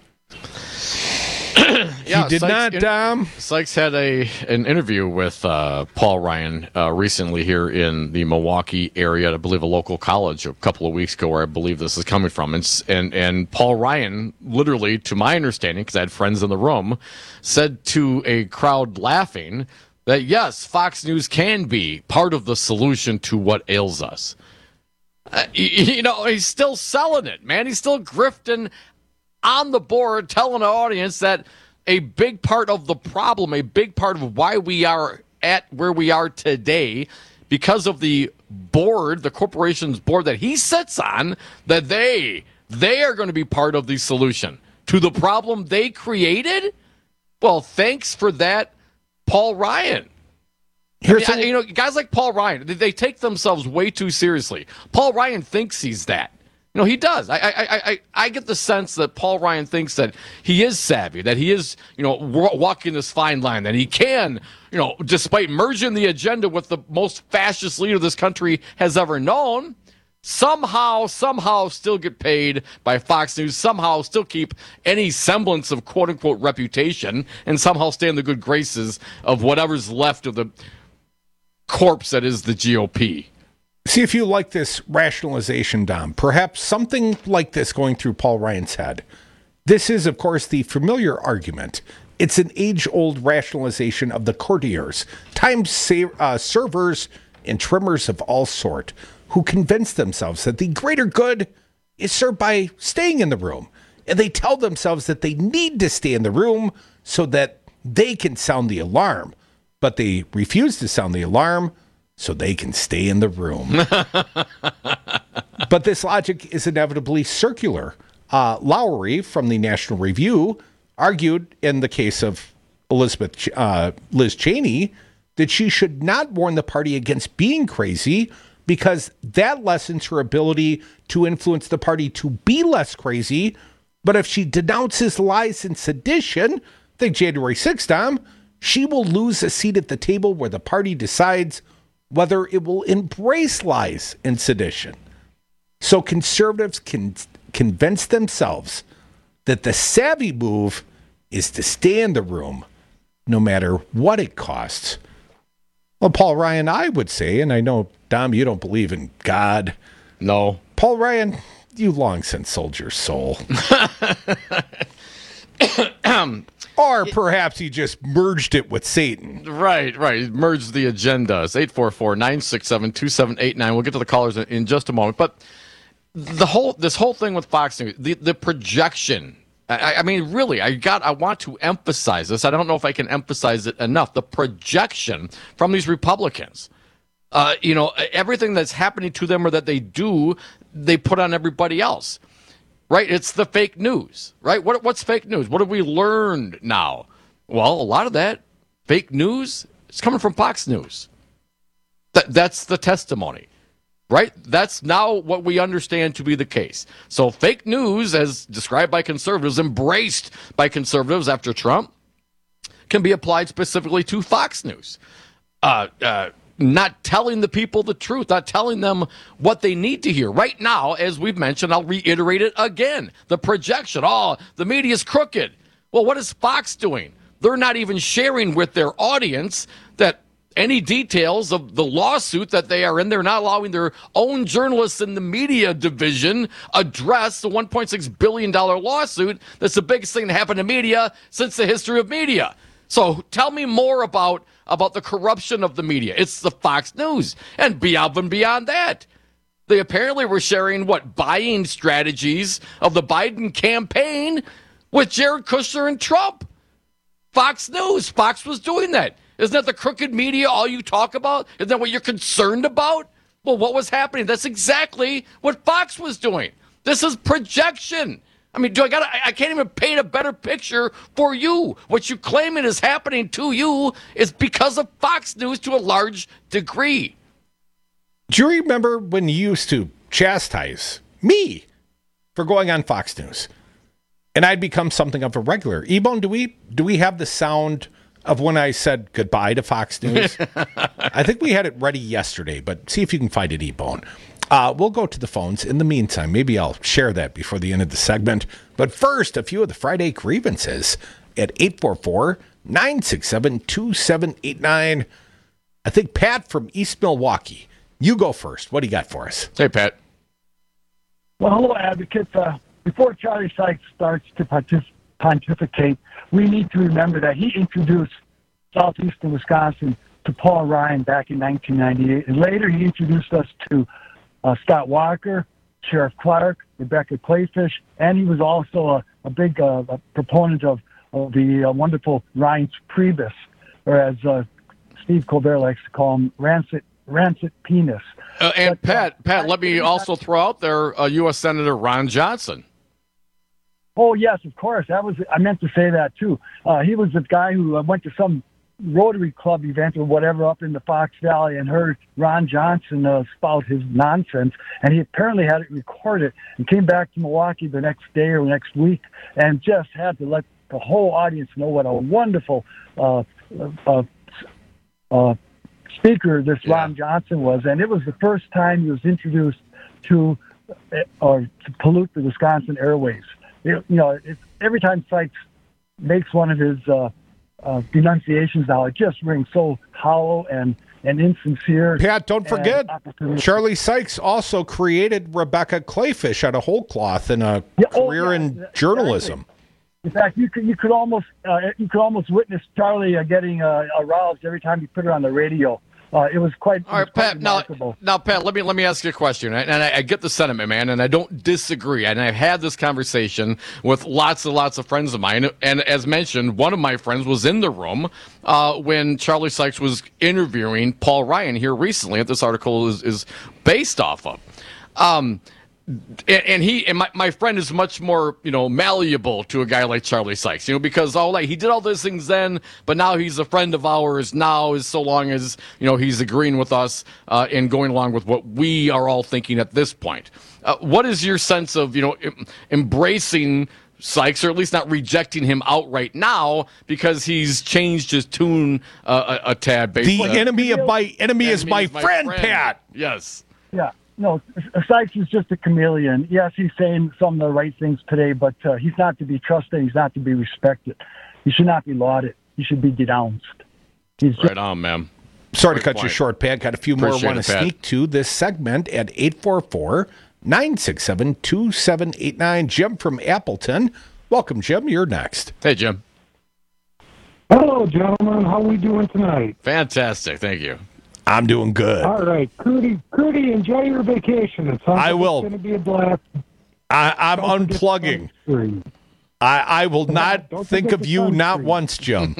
Yeah, he did Sykes, not, Dom. Sykes had an interview with Paul Ryan recently here in the Milwaukee area, I believe a local college a couple of weeks ago, where I believe this is coming from. And Paul Ryan, literally, to my understanding, because I had friends in the room, said to a crowd laughing that, yes, Fox News can be part of the solution to what ails us. He's still selling it, man. He's still grifting on the board, telling the audience that a big part of the problem, a big part of why we are at where we are today, because of the board, the corporation's board that he sits on, that they are going to be part of the solution to the problem they created. Well, thanks for that, Paul Ryan. Guys like Paul Ryan, they take themselves way too seriously. Paul Ryan thinks he's that. He does. I get the sense that Paul Ryan thinks that he is savvy, that he is, walking this fine line, that he can, despite merging the agenda with the most fascist leader this country has ever known, somehow still get paid by Fox News, somehow still keep any semblance of quote-unquote reputation, and somehow stay in the good graces of whatever's left of the corpse that is the GOP. See if you like this rationalization, Dom. Perhaps something like this going through Paul Ryan's head. This is, of course, the familiar argument. It's an age-old rationalization of the courtiers, time servers, and trimmers of all sort, who convince themselves that the greater good is served by staying in the room. And they tell themselves that they need to stay in the room so that they can sound the alarm. But they refuse to sound the alarm so they can stay in the room. But this logic is inevitably circular. Lowry from the National Review argued in the case of Liz Cheney that she should not warn the party against being crazy because that lessens her ability to influence the party to be less crazy. But if she denounces lies and sedition, think January 6th, Tom, she will lose a seat at the table where the party decides whether it will embrace lies and sedition. So conservatives can convince themselves that the savvy move is to stay in the room, no matter what it costs. Well, Paul Ryan, I would say, and I know, Dom, you don't believe in God. No. Paul Ryan, you long since sold your soul. Or perhaps he just merged it with Satan. Right. Merged the agendas. 844-967-2789. We'll get to the callers in just a moment. But this whole thing with Fox News, the projection. I mean, really, I want to emphasize this. I don't know if I can emphasize it enough. The projection from these Republicans. Everything that's happening to them or that they do, they put on everybody else. Right, it's the fake news, right? What's fake news? What have we learned now? Well, a lot of that fake news is coming from Fox News. That's the testimony, right? That's now what we understand to be the case. So fake news, as described by conservatives, embraced by conservatives after Trump, can be applied specifically to Fox News. Not telling the people the truth, not telling them what they need to hear. Right now, as we've mentioned, I'll reiterate it again. The projection, the media's crooked. Well, what is Fox doing? They're not even sharing with their audience that any details of the lawsuit that they are in. They're not allowing their own journalists in the media division address the $1.6 billion lawsuit that's the biggest thing that happened to media since the history of media. So tell me more about the corruption of the media. It's the Fox News. And beyond that, they apparently were sharing, buying strategies of the Biden campaign with Jared Kushner and Trump. Fox News. Fox was doing that. Isn't that the crooked media all you talk about? Isn't that what you're concerned about? Well, what was happening? That's exactly what Fox was doing. This is projection. I mean, I can't even paint a better picture for you. What you claiming is happening to you is because of Fox News to a large degree. Do you remember when you used to chastise me for going on Fox News? And I'd become something of a regular. E-Bone, do we have the sound of when I said goodbye to Fox News? I think we had it ready yesterday, but see if you can find it, E-Bone. We'll go to the phones. In the meantime, maybe I'll share that before the end of the segment. But first, a few of the Friday grievances at 844-967-2789. I think Pat from East Milwaukee. You go first. What do you got for us? Hey, Pat. Well, hello, advocates. Before Charlie Sykes starts to pontificate, we need to remember that he introduced southeastern Wisconsin to Paul Ryan back in 1998. And later he introduced us to Scott Walker, Sheriff Clark, Rebecca Clayfish, and he was also a big proponent of the wonderful Reince Priebus, or as Steve Colbert likes to call him, rancid penis. Pat, let me also throw out there U.S. Senator Ron Johnson. Oh, yes, of course. I meant to say that, too. He was the guy who went to some Rotary Club event or whatever up in the Fox Valley and heard Ron Johnson spout his nonsense, and he apparently had it recorded and came back to Milwaukee the next day or next week and just had to let the whole audience know what a wonderful speaker this Ron Johnson was. And it was the first time he was introduced to pollute the Wisconsin airways. Every time Sykes makes one of his denunciations now, it just rings so hollow and insincere. Pat, don't forget, Charlie Sykes also created Rebecca Clayfish out of whole cloth in a career in journalism. Exactly. In fact, you could almost witness Charlie getting aroused every time you put her on the radio. It was quite. All right, Pat. Remarkable. Now, Pat. Let me ask you a question. And I get the sentiment, man, and I don't disagree. And I've had this conversation with lots and lots of friends of mine. And as mentioned, one of my friends was in the room when Charlie Sykes was interviewing Paul Ryan here recently. That this article is based off of. And my friend is much more, malleable to a guy like Charlie Sykes, because he did all those things then, but now he's a friend of ours now, as so long as, he's agreeing with us and going along with what we are all thinking at this point. What is your sense of, embracing Sykes, or at least not rejecting him outright now because he's changed his tune a tad? The enemy of my enemy is my friend, Pat. Yes. Yeah. No, Sykes is just a chameleon. Yes, he's saying some of the right things today, but he's not to be trusted. He's not to be respected. He should not be lauded. He should be denounced. Right on, man. Sorry to cut you short, Pat. Got a few more I want to sneak to this segment at 844-967-2789. Jim from Appleton. Welcome, Jim. You're next. Hey, Jim. Hello, gentlemen. How are we doing tonight? Fantastic. Thank you. I'm doing good. All right. Crudy, enjoy your vacation. It sounds I will. It's going to be a blast. I'm unplugging. I will not think of you not once, Jim.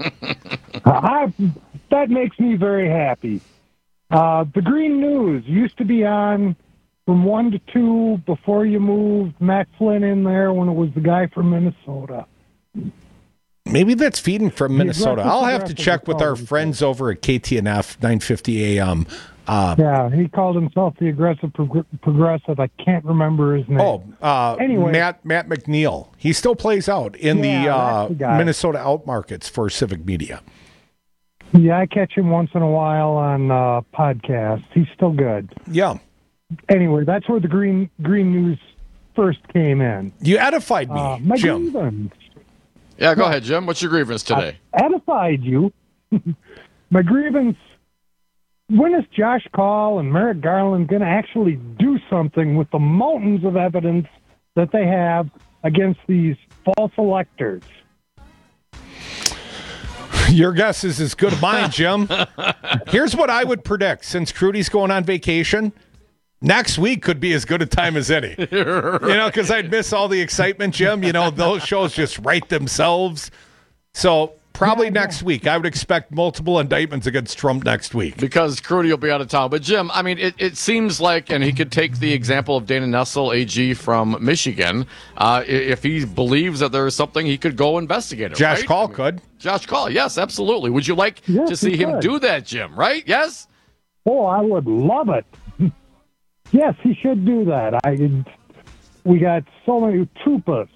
That makes me very happy. The Green News used to be on from 1 to 2 before you moved Matt Flynn in there when it was the guy from Minnesota. Maybe that's feeding from Minnesota. I'll have to check with our friends over at KTNF 950 AM. Yeah, he called himself the aggressive progressive. I can't remember his name. Anyway, Matt McNeil. He still plays out in the Minnesota out markets for Civic Media. Yeah, I catch him once in a while on podcasts. He's still good. Yeah. Anyway, that's where the Green News first came in. You edified me, Jim. Grievance. Yeah, go ahead, Jim. What's your grievance today? I edified you. My grievance, when is Josh Call and Merrick Garland going to actually do something with the mountains of evidence that they have against these false electors? Your guess is as good as mine, Jim. Here's what I would predict. Since Crudy's going on vacation, next week could be as good a time as any. Because I'd miss all the excitement, Jim. Those shows just write themselves. So probably next week. I would expect multiple indictments against Trump next week. Because Crudy will be out of town. But, Jim, I mean, it seems like, and he could take the example of Dana Nessel, AG from Michigan. If he believes that there is something, he could go investigate it. Josh Call could. Josh Call, yes, absolutely. Would you like to see him do that, Jim, right? Yes? Oh, I would love it. Yes, he should do that. We got so many Troopers.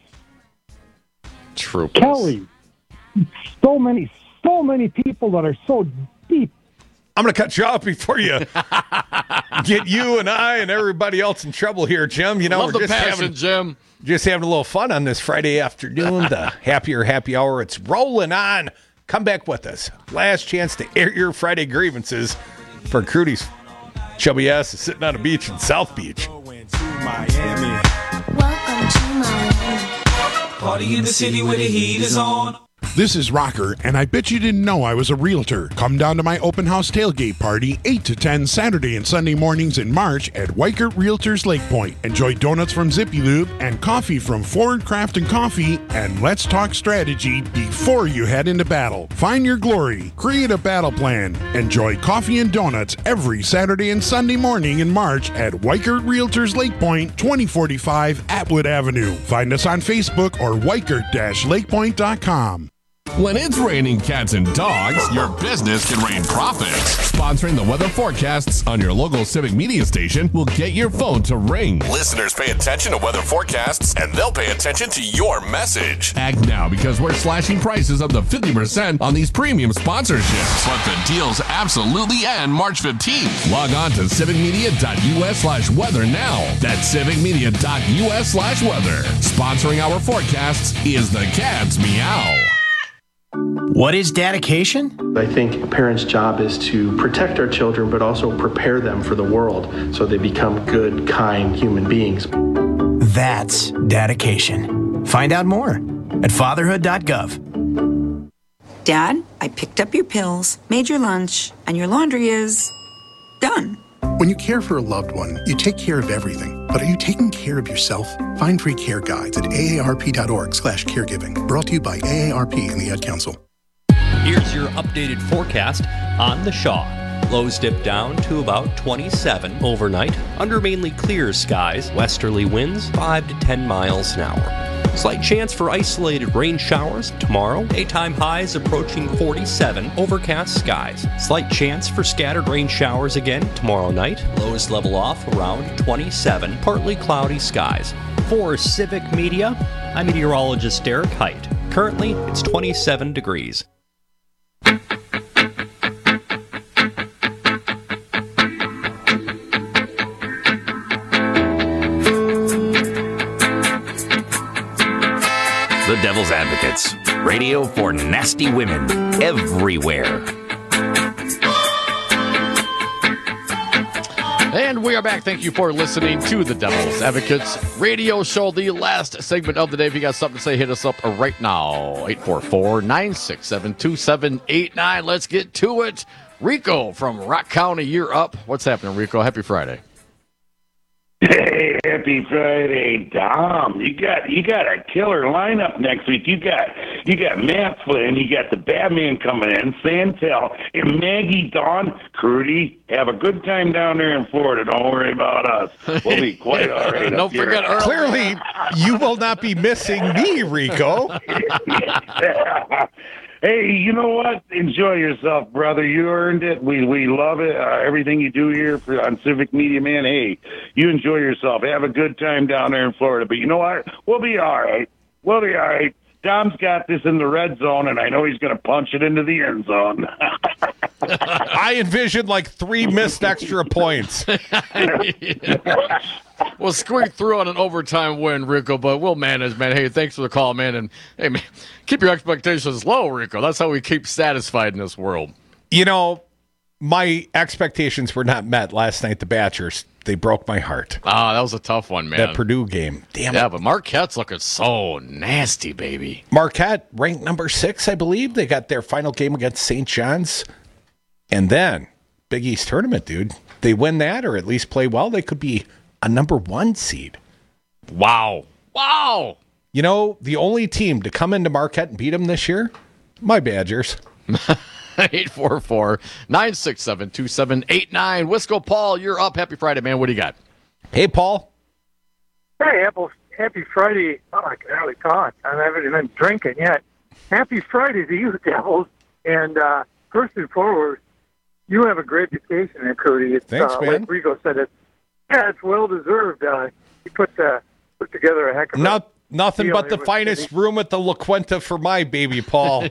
Kelly. So many people that are so deep. I'm going to cut you off before you get you and I and everybody else in trouble here, Jim. Love the passion, Jim. Just having a little fun on this Friday afternoon. The happier happy hour. It's rolling on. Come back with us. Last chance to air your Friday grievances for Crudy's chubby ass is sitting on a beach in South Beach. Welcome to Miami. Party in the city where the heat is on. This is Rocker, and I bet you didn't know I was a realtor. Come down to my open house tailgate party, 8 to 10 Saturday and Sunday mornings in March at Weichert Realtors Lake Point. Enjoy donuts from Zippy Lube and coffee from Ford Craft and Coffee, and let's talk strategy before you head into battle. Find your glory, create a battle plan. Enjoy coffee and donuts every Saturday and Sunday morning in March at Weichert Realtors Lake Point, 2045 Atwood Avenue. Find us on Facebook or weichert-lakepoint.com. When it's raining cats and dogs, your business can rain profits. Sponsoring the weather forecasts on your local Civic Media station will get your phone to ring. Listeners pay attention to weather forecasts, and they'll pay attention to your message. Act now because we're slashing prices up to 50% on these premium sponsorships. But the deals absolutely end March 15th. Log on to civicmedia.us/weather now. That's civicmedia.us/weather. Sponsoring our forecasts is the Cats Meow. What is dedication? I think a parent's job is to protect our children, but also prepare them for the world so they become good, kind human beings. That's dedication. Find out more at fatherhood.gov. Dad, I picked up your pills, made your lunch, and your laundry is done. When you care for a loved one, you take care of everything. But are you taking care of yourself? Find free care guides at aarp.org/caregiving. Brought to you by AARP and the Ad Council. Here's your updated forecast on the Shaw. Lows dip down to about 27 overnight under mainly clear skies. Westerly winds 5 to 10 miles an hour. Slight chance for isolated rain showers tomorrow. Daytime highs approaching 47. Overcast skies. Slight chance for scattered rain showers again tomorrow night. Lows level off around 27. Partly cloudy skies. For Civic Media, I'm meteorologist Derek Height. Currently, it's 27 degrees. The Devil's Advocates. Radio for nasty women everywhere. And we are back. Thank you for listening to the Devil's Advocates radio show, the last segment of the day. If you got something to say, hit us up right now. 844-967-2789. Let's get to it. Rico from Rock County, you're up. What's happening, Rico? Happy Friday. Hey, happy Friday, Dom. You got a killer lineup next week. You got Matt Flynn, you got the Batman coming in, Santel, and Maggie Dawn. Crudy, have a good time down there in Florida. Don't worry about us. We'll be quite all right. Don't forget Earl. Clearly, you will not be missing me, Rico. Hey, you know what? Enjoy yourself, brother. You earned it. We love it. Everything you do here on Civic Media, man. Hey, you enjoy yourself. Have a good time down there in Florida. But you know what? We'll be all right. We'll be all right. Dom's got this in the red zone, and I know he's going to punch it into the end zone. I envisioned like 3 missed extra points. We'll squeak through on an overtime win, Rico, but we'll manage, man. Hey, thanks for the call, man. And, hey, man, keep your expectations low, Rico. That's how we keep satisfied in this world. You know, my expectations were not met last night. The Badgers, they broke my heart. Ah, that was a tough one, man. That Purdue game. Damn it. Yeah, but Marquette's looking so nasty, baby. Marquette ranked number 6, I believe. They got their final game against St. John's. And then, Big East tournament, dude. They win that or at least play well, they could be a number 1 seed. Wow. Wow. You know, the only team to come into Marquette and beat them this year, my Badgers. 844-967-2789. Wisco Paul, you're up. Happy Friday, man. What do you got? Hey, Paul. Hey, happy Friday. Oh, I can hardly talk. I haven't even drinking yet. Happy Friday to you, Devils. And first and foremost, you have a great vacation there, Cody. Thanks, man. Like Rico said, it's well deserved. You put together a heck of a nothing but the finest room at the La Quinta for my baby, Paul.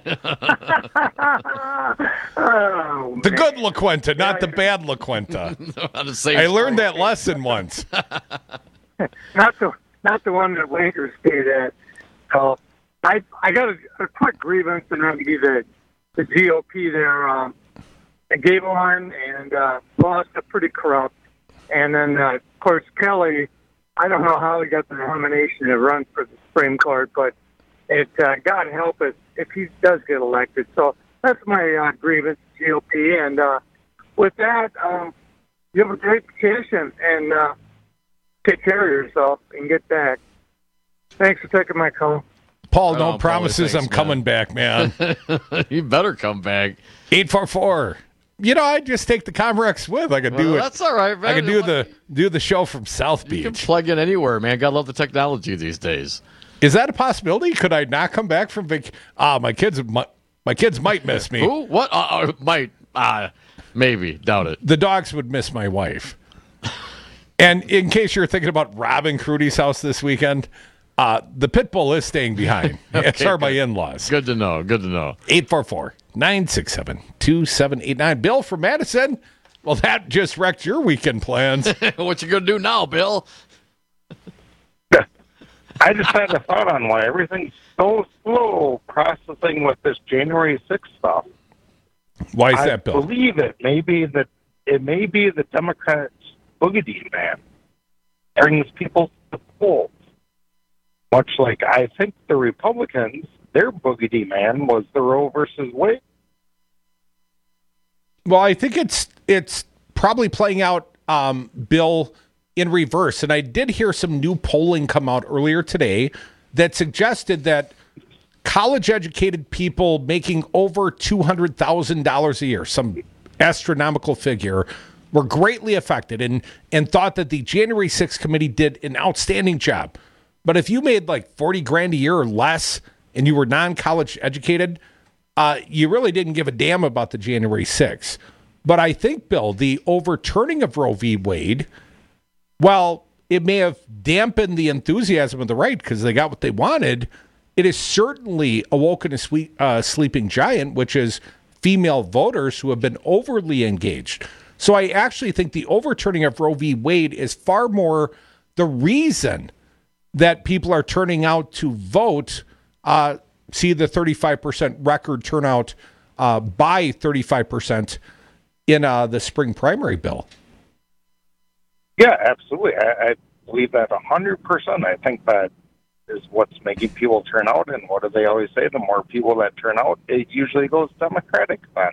The good La Quinta, not the bad La Quinta. I learned that lesson once. Not the one that Lakers stayed at. So I got a quick grievance, and that'd be the GOP there. They gave on and lost it pretty corrupt. And then, of course, Kelly, I don't know how he got the nomination to run for the Supreme Court, but God help us if he does get elected. So that's my grievance, GOP. And with that, you have a great vacation and take care of yourself and get back. Thanks for taking my call. Paul, no promises. Thanks, I'm coming back, man. You better come back. 844. You know, I just take the Comrex with. I could do it. That's all right, man. I could do the show from South Beach. You can plug in anywhere, man. Gotta love the technology these days. Is that a possibility? Could I not come back from vacation? My kids might miss me. Who? What? Might? Maybe. Doubt it. The dogs would miss my wife. And in case you're thinking about robbing Crudy's house this weekend, the pit bull is staying behind. It's my in-laws. Good to know. 844-967-2789. Bill from Madison. Well, that just wrecked your weekend plans. What you going to do now, Bill? I just had a thought on why everything's so slow processing with this January 6th stuff. Why is that, Bill? I believe it may be the Democrats' boogedy man brings people to the polls. Much like I think the Republicans, their boogedy man was the Roe versus Wade. Well, I think it's probably playing out, Bill, in reverse. And I did hear some new polling come out earlier today that suggested that college-educated people making over $200,000 a year, some astronomical figure, were greatly affected and thought that the January 6th committee did an outstanding job. But if you made like $40,000 a year or less and you were non-college educated, you really didn't give a damn about the January 6th. But I think, Bill, the overturning of Roe v. Wade, while it may have dampened the enthusiasm of the right because they got what they wanted, it has certainly awoken a sleeping giant, which is female voters who have been overly engaged. So I actually think the overturning of Roe v. Wade is far more the reason that people are turning out to vote. See the 35% record turnout by 35% in the spring primary, Bill. Yeah, absolutely. I believe that 100%. I think that is what's making people turn out. And what do they always say? The more people that turn out, it usually goes Democratic then.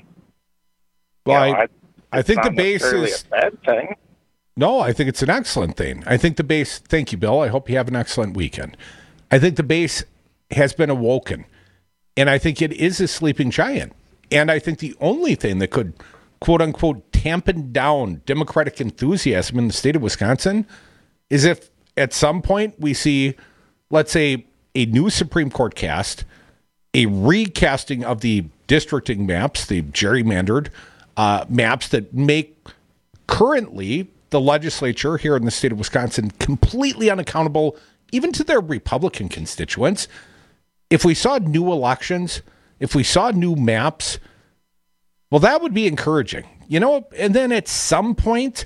Well, I think the base is a bad thing. No, I think it's an excellent thing. I think the base, thank you, Bill. I hope you have an excellent weekend. I think the base has been awoken, and I think it is a sleeping giant. And I think the only thing that could, quote unquote, tampen down Democratic enthusiasm in the state of Wisconsin is if at some point we see, let's say, a new Supreme Court cast, a recasting of the districting maps, the gerrymandered maps that make currently the legislature here in the state of Wisconsin completely unaccountable, even to their Republican constituents. If we saw new elections, if we saw new maps, well, that would be encouraging, you know. And then at some point,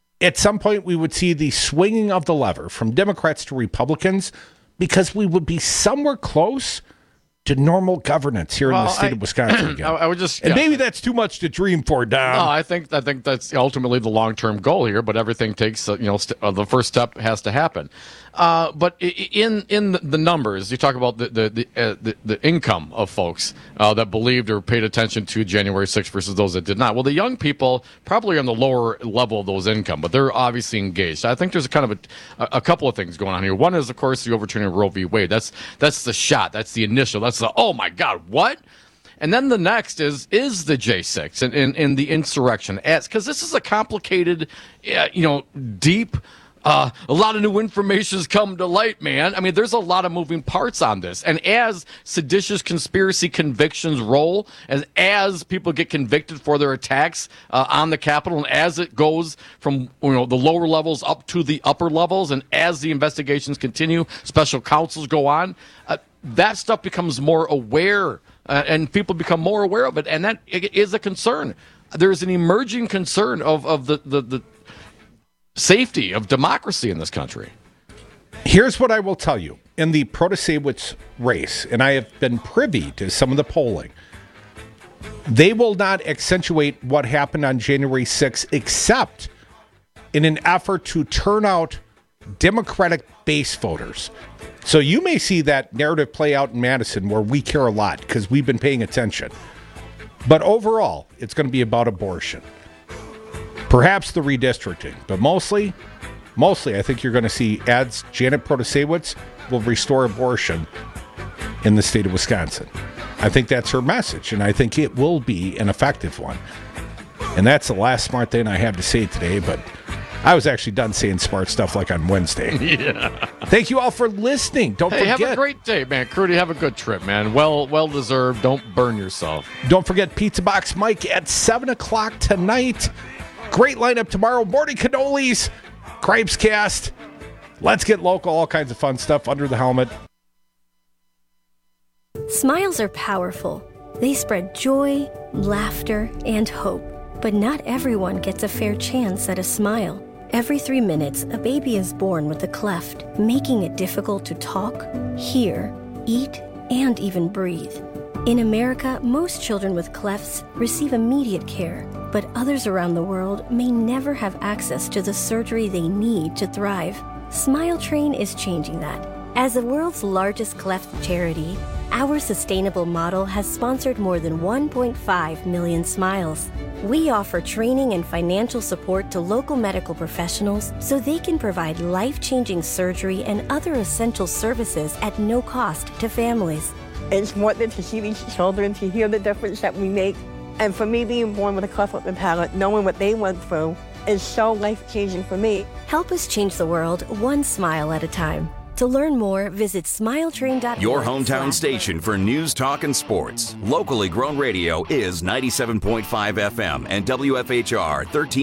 we would see the swinging of the lever from Democrats to Republicans, because we would be somewhere close to normal governance here in the state of Wisconsin again. I would just, and maybe that's too much to dream for, Don. No, I think that's ultimately the long-term goal here, but everything takes, the first step has to happen. But in the numbers, you talk about the income of folks that believed or paid attention to January 6th versus those that did not. Well, the young people probably are on the lower level of those income, but they're obviously engaged. I think there's kind of a couple of things going on here. One is, of course, the overturning of Roe v. Wade. That's the shot. That's the initial. That's the, oh my God, what? And then the next is the J6 and the insurrection, because this is a complicated, deep. A lot of new information has come to light, man. I mean, there's a lot of moving parts on this. And as seditious conspiracy convictions roll, and as people get convicted for their attacks on the Capitol, and as it goes from the lower levels up to the upper levels, and as the investigations continue, special counsels go on, that stuff becomes more aware, and people become more aware of it. And that is a concern. There's an emerging concern of the safety of democracy in this country. Here's what I will tell you. In the Protasewicz race, and I have been privy to some of the polling, they will not accentuate what happened on January 6th except in an effort to turn out Democratic base voters. So you may see that narrative play out in Madison, where we care a lot because we've been paying attention. But overall, it's going to be about abortion. Perhaps the redistricting, but mostly, I think you're going to see ads. Janet Protasewicz will restore abortion in the state of Wisconsin. I think that's her message, and I think it will be an effective one. And that's the last smart thing I have to say today, but I was actually done saying smart stuff like on Wednesday. Yeah. Thank you all for listening. Don't forget. Have a great day, man. Crudy, have a good trip, man. Well deserved. Don't burn yourself. Don't forget Pizza Box Mike at 7 o'clock tonight. Great lineup tomorrow. Morning cannolis, Cripes Cast. Let's get local. All kinds of fun stuff under the helmet. Smiles are powerful. They spread joy, laughter, and hope. But not everyone gets a fair chance at a smile. Every 3 minutes, a baby is born with a cleft, making it difficult to talk, hear, eat, and even breathe. In America, most children with clefts receive immediate care, but others around the world may never have access to the surgery they need to thrive. Smile Train is changing that. As the world's largest cleft charity, our sustainable model has sponsored more than 1.5 million smiles. We offer training and financial support to local medical professionals so they can provide life-changing surgery and other essential services at no cost to families. It's important to see these children, to hear the difference that we make. And for me, being born with a cleft lip and palate, knowing what they went through is so life-changing for me. Help us change the world one smile at a time. To learn more, visit smiletrain.org. Your hometown station for news, talk, and sports. Locally grown radio is 97.5 FM and WFHR 13.